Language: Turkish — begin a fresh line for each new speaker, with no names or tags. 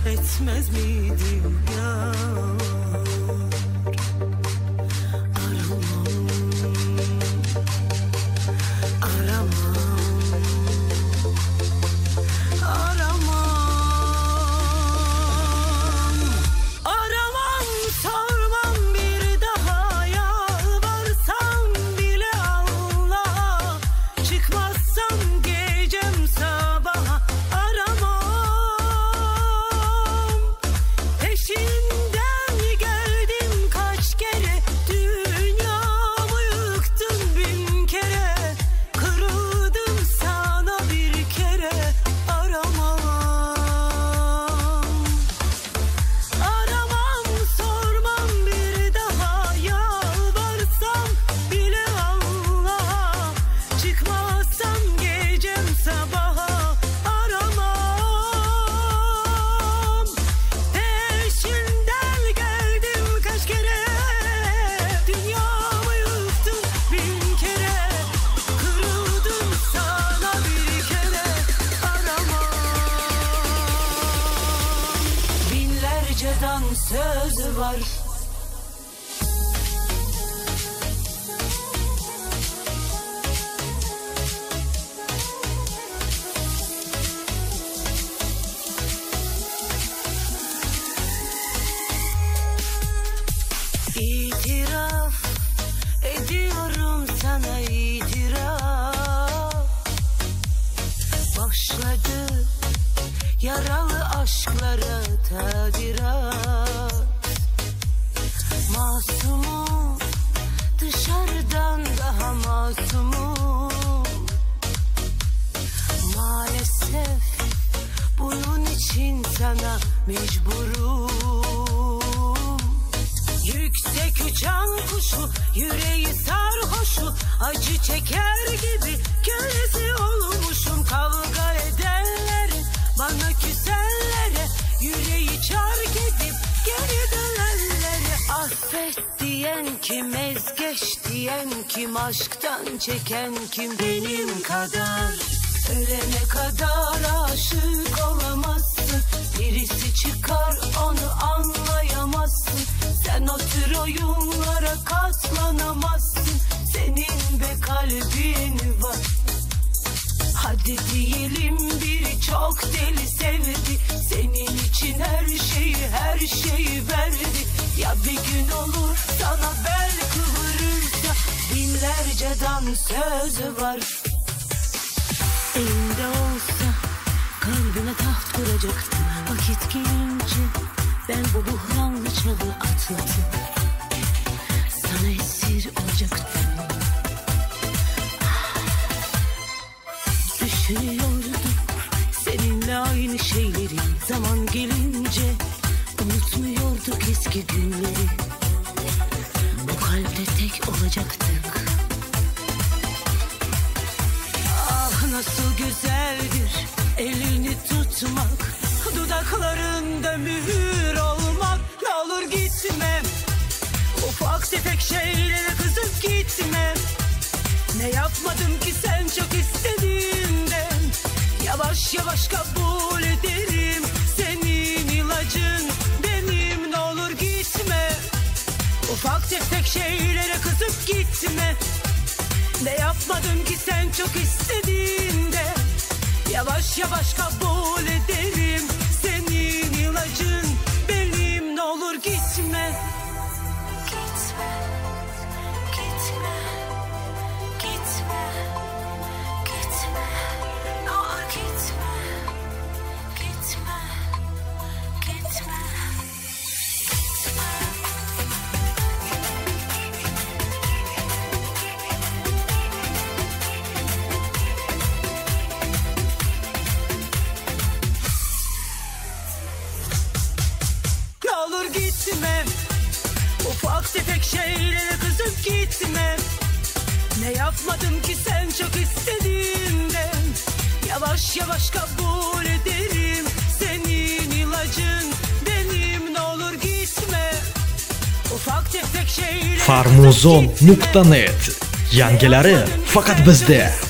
etmez miydim ya? Söz var. İtiraf ediyorum sana, itiraf. Başladı yaralı aşklara tadilat. Masumum, dışarıdan daha masumum. Maalesef bunun için sana mecburum. Yüksek uçan kuşu, yüreği sarhoşu, acı çeker gibi kölesi olmuşum. Kavga edenlere, bana küsenlere, yüreği çark edip geri dönenlere. Affet diyen kim, ezgeç diyen kim, aşktan çeken kim benim kadar? Ölene kadar aşık olamazsın, birisi çıkar onu anlayamazsın. Sen o tür oyunlara katlanamazsın, senin be kalbin var. Hadi diyelim biri çok deli sevdi, senin için her şeyi verdi. Ya bir gün olur sana bel kıvırırsa, binlerce dansöz var. Elinde olsa kalbine taht kuracaktım. Vakit gelince ben bu buhranlı çağı atladım. Sana esir olacaktım. Düşünüyordum seninle aynı şeyleri, zaman gelince unutmuyorduk eski günleri. Bu kalpte tek olacaktık. Ah nasıl güzeldir elini tutmak, dudaklarında mühür olmak. Ne olur gitme, ufak tefek şeylere kızıp gitme. Ne yapmadım ki sen çok istediğinden, yavaş yavaş kabul ederim. Senin ilacın benim, ne olur gitme. Ufak tefek şeylere kızıp gitme. Ne yapmadım ki sen çok istediğinde, yavaş yavaş kabul ederim. Senin ilacın benim, ne olur gitme. Gitme, gitme, gitme, gitme, ne olur gitme, gitme, gitme, gitme. Gitme, ufak tefek şeylere kızıp gitme. Ne yapmadım ki sen çok istediğinden, yavaş yavaş kabul ederim. Senin ilacın benim, ne olur gitme. Ufak tefek şeylere
Farmuzon.net, yangilari faqat bizda.